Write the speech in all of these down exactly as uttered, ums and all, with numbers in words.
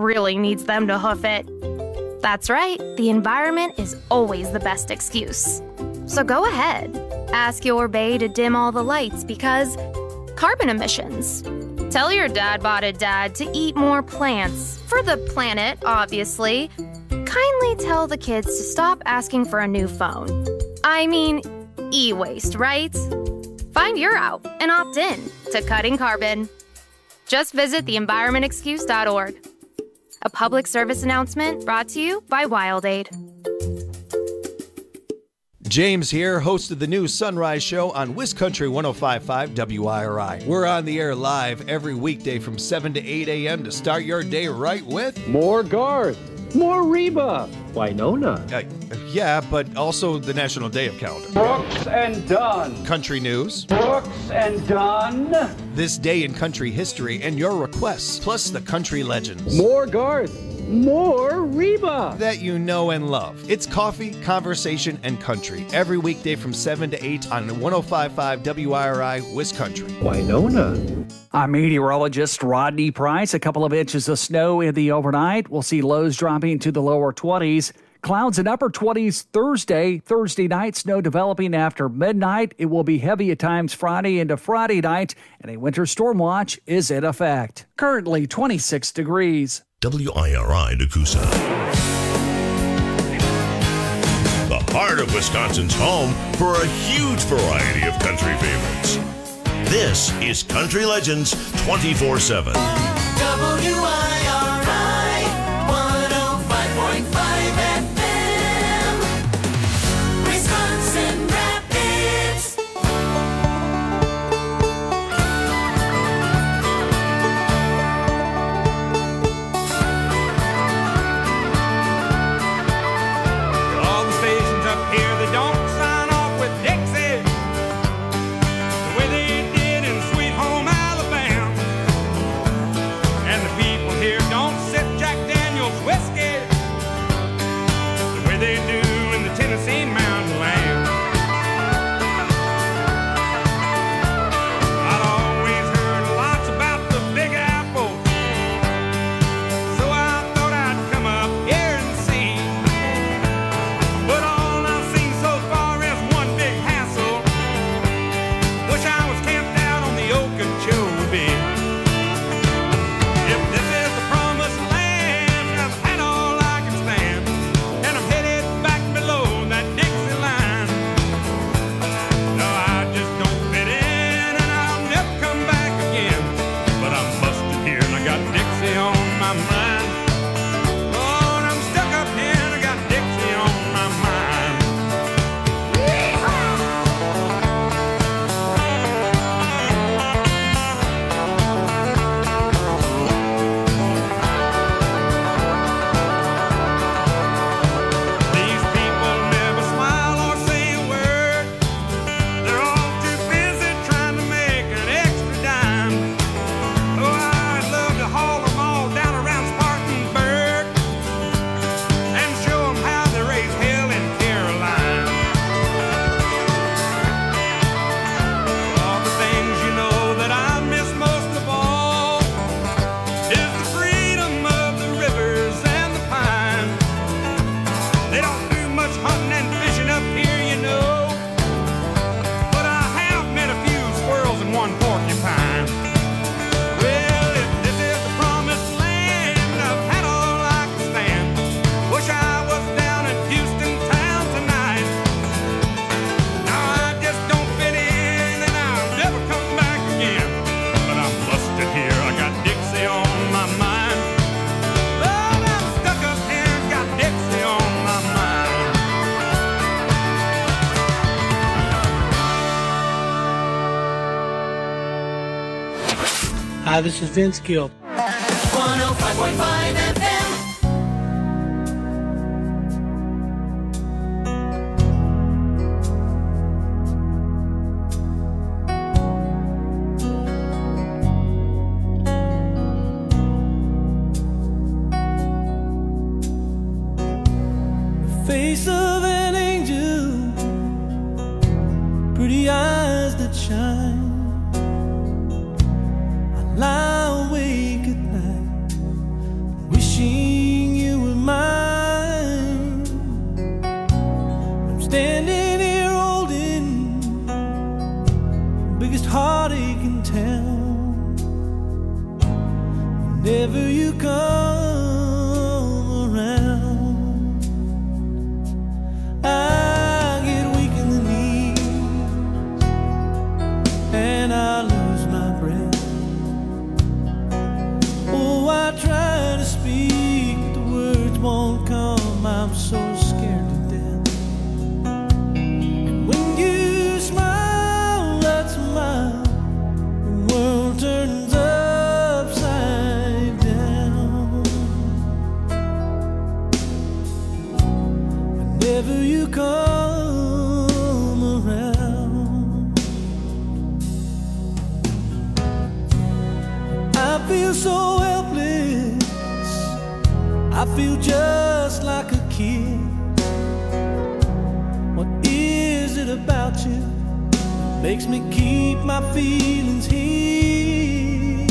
really needs them to hoof it. That's right, the environment is always the best excuse. So go ahead, ask your bae to dim all the lights because carbon emissions. Tell your dad-botted dad to eat more plants, for the planet, obviously. Kindly tell the kids to stop asking for a new phone. I mean, e-waste, right? Find your out and opt in to cutting carbon. Just visit the environment excuse dot org. A public service announcement brought to you by WildAid. James here, host of the new Sunrise Show on WisCountry one oh five point five W I R I. We're on the air live every weekday from seven to eight a.m. to start your day right with... More Garth, more Reba, Winona. Uh, yeah, but also the National Day of Calendar. Brooks and Dunn. Country news. Brooks and Dunn. This day in country history and your requests, plus the country legends. More Garth, more Reba. That you know and love. It's coffee, conversation, and country. Every weekday from seven to eight on one oh five point five W I R I, WisCountry. Winona. I'm meteorologist Rodney Price. A couple of inches of snow in the overnight. We'll see lows dropping to the lower twenties. Clouds in upper twenties Thursday. Thursday night, snow developing after midnight. It will be heavy at times Friday into Friday night, and a winter storm watch is in effect. Currently twenty-six degrees. W I R I Nakusa. The heart of Wisconsin's home for a huge variety of country favorites. This is Country Legends twenty-four seven. W I R I one oh five point five F M. Wisconsin Rapids. All the stations up here, they don't sign off with Dixie the way they did in Sweet Home Alabama. And the people here don't sip Jack Daniel's whiskey the way they do in the Tennessee Mountain Land. I'd always heard lots about the Big Apple, so I thought I'd come up here and see. But all I've seen so far is one big hassle. Wish I was camped out on the Okeechobee. If this is the promised land, I've had all I can stand, and I'm headed back below that Dixie line. No, I just don't fit in, and I'll never come back again. But I'm busted here, and I got Dixie on my mind. Lord, I'm stuck up here, and I got Dixie on my mind. These people never smile or say a word. They're all too busy trying to make an extra dime. Oh, I'd love to haul them all down around Spartanburg and show them how they raise hell in Caroline. All the things you know that I miss most of all is the freedom of the rivers and the pine. They don't do much hunting and fishing up here, you know, but I have met a few squirrels and one porcupine. Well, if this is the promised land, I've had all I can stand. Wish I was down in Houston town tonight. Now I just don't fit in, and I'll never come back again. But I'm busted here, I got Dixie on my mind. Lord, I'm stuck up here, got Dixie on my mind. Hi, this is Vince Gill. one oh five point five F M. Face of an angel, pretty eyes that shine. I lie awake at night, wishing come around. I feel so helpless, I feel just like a kid. What is it about you that makes me keep my feelings hid?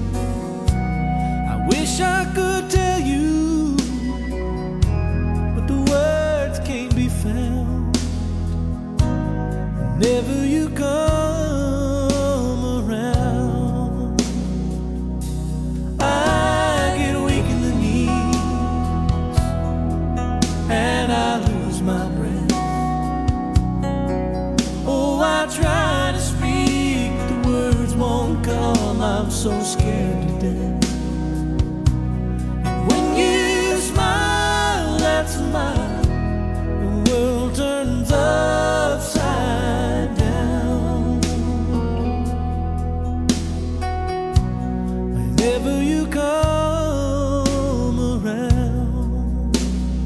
I wish I could tell you, but the words can't be found. Whenever you come around, I get weak in the knees and I lose my breath. Oh, I try to speak, but the words won't come. I'm so scared to death. And when you smile, that smile, the world turns upside down. Whenever you come around,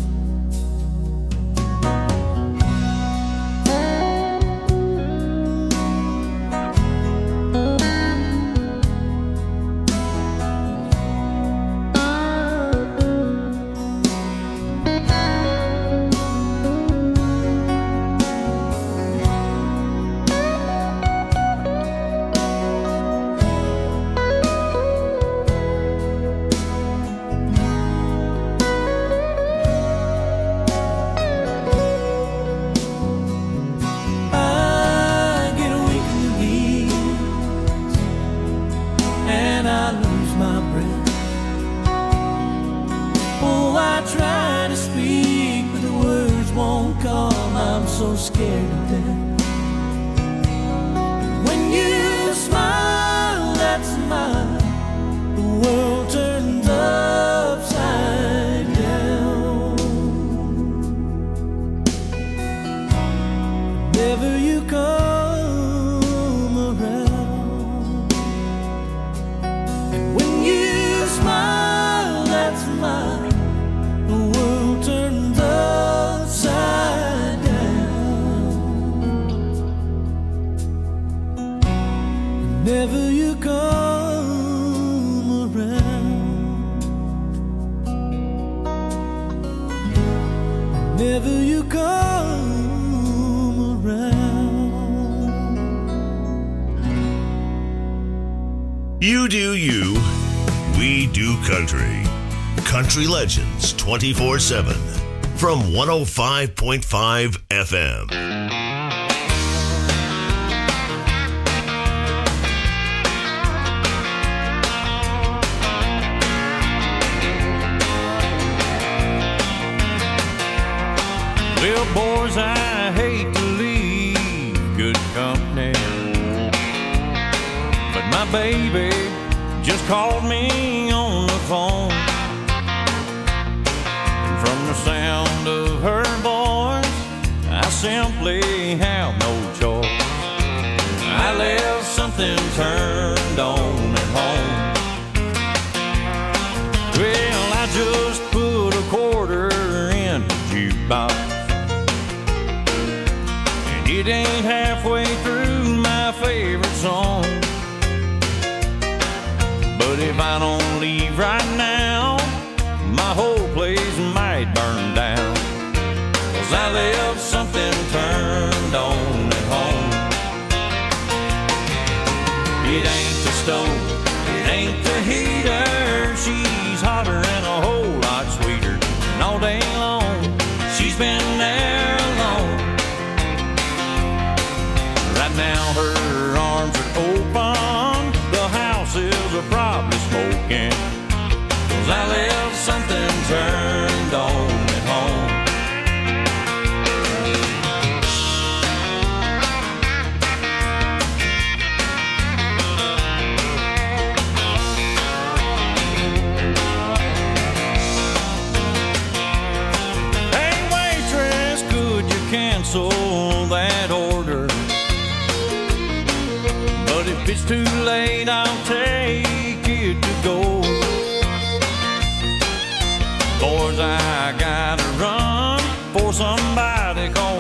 I get weak in the knees and I lose my breath. Oh, I try to speak, but the words won't come. I'm so scared to death. When you smile, that smile, the world turns upside down. Whenever you come around, and when you smile, that smile, the world turns upside down. Whenever you come around, whenever you come around. You do you, we do country. Country Legends twenty-four seven from one oh five point five F M. Well, boys, I hate to leave good company, but my baby just called me on the phone. And from the sound of her voice, I simply have no choice. I left something turned on at home. Well, I just put a quarter in the jukebox, it ain't halfway through my favorite song. But if I don't leave right now, my whole place might burn down. 'Cause I left something turned on at home. It ain't the stove, it ain't the heater. She's hotter and a whole lot sweeter. And all day long, she's been there alone. Right now her arms are open, the house is a probably smoking. 'Cause I left something turned on at home. Hey waitress, could you cancel that order? If it's too late, I'll take it to go. Boys, I gotta run for somebody called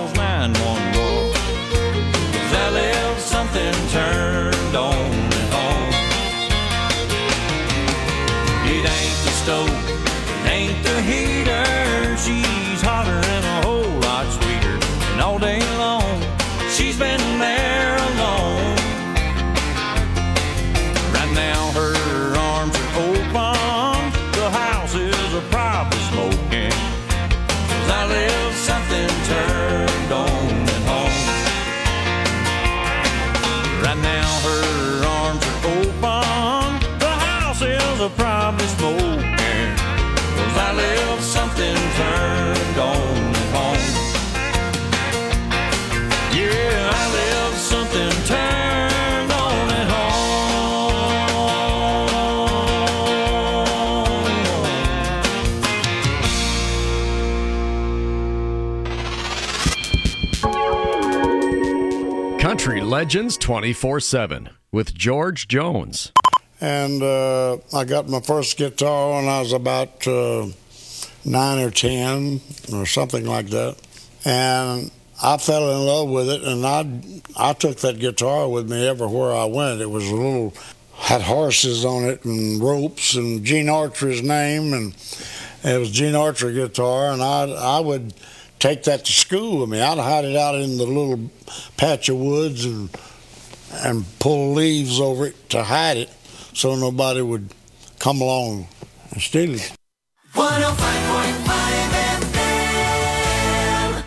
Country Legends twenty-four seven with George Jones. And uh, I got my first guitar when I was about uh, nine or ten or something like that. And I fell in love with it, and I I took that guitar with me everywhere I went. It was a little, had horses on it and ropes and Gene Archer's name, and it was Gene Archer guitar, and I I would take that to school with me. I'd hide it out in the little patch of woods and and pull leaves over it to hide it so nobody would come along and steal it. one oh five point five F M.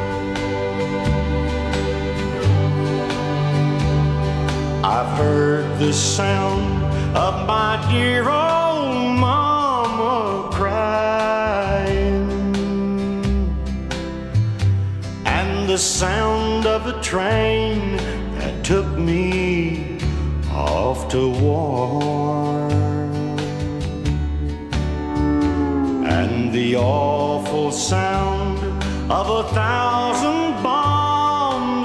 I've heard the sound of my dear old mama crying, and the sound of the train that took me off to war, and the awful sound of a thousand bombs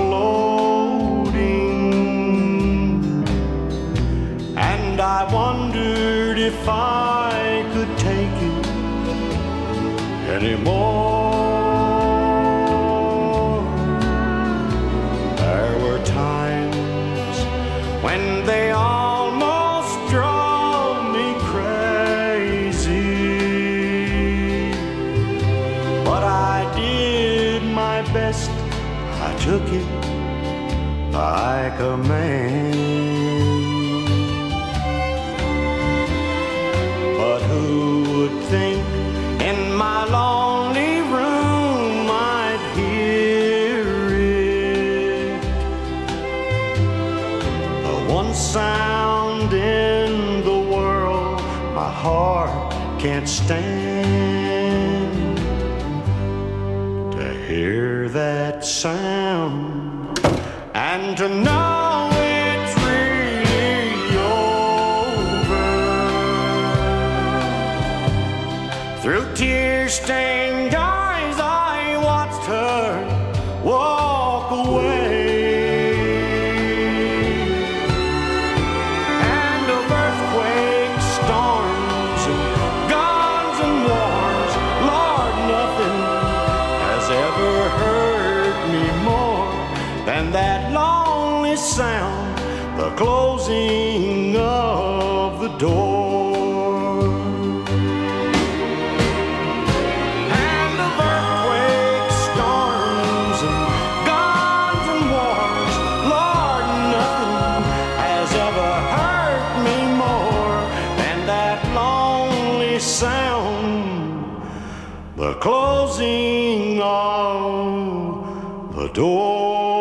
exploding. And I wondered if I could take it anymore. There were times when they almost drove me crazy, but I did my best. I took it like a man. But who would think in my lonely room I'd hear it, the one sound in the world my heart can't stand, to hear that sound and to know it's really over. Through tear-stained eyes I watched her walk away, and of earthquakes, storms, and guns and wars, Lord, nothing has ever hurt me more than that lonely sound, the closing of the door. And of earthquakes, storms, and guns and wars, Lord, nothing has ever hurt me more than that lonely sound, the closing of the door.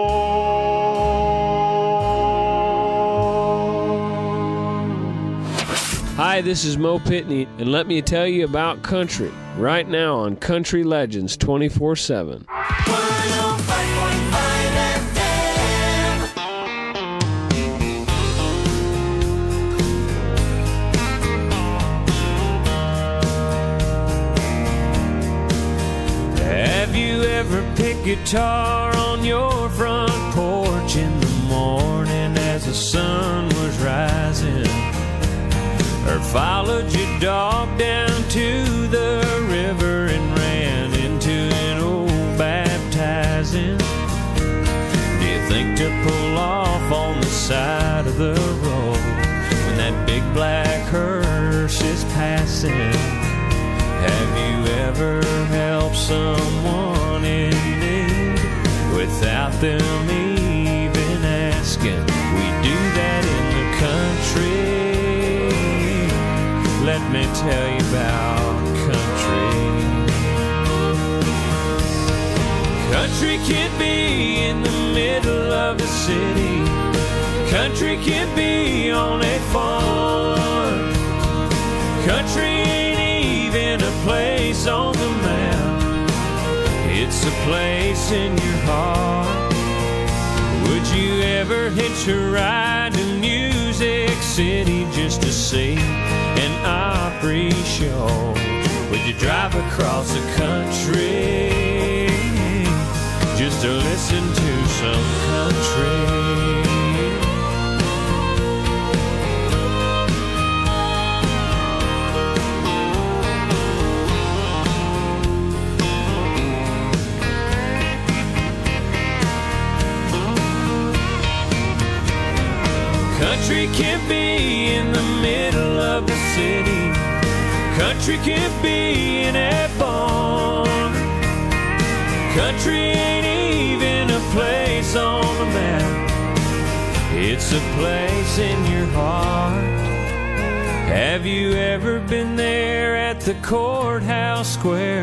Hi, this is Mo Pitney, and let me tell you about country right now on Country Legends twenty-four seven. Have you ever picked guitar on your front porch in the morning as the sun was rising? Or followed your dog down to the river and ran into an old baptizing? Do you think to pull off on the side of the road when that big black hearse is passing? Have you ever helped someone in need without them even asking? We do that in the country. Let me tell you about country. Country can be in the middle of the city. Country can be on a farm. Country ain't even a place on the map. It's a place in your heart. Would you ever hitch a ride to Music City just to see an Opry show? Would you drive across the country just to listen to some country? Country can be in the middle of the city. Country can be in a barn. Country ain't even a place on the map. It's a place in your heart. Have you ever been there at the courthouse square?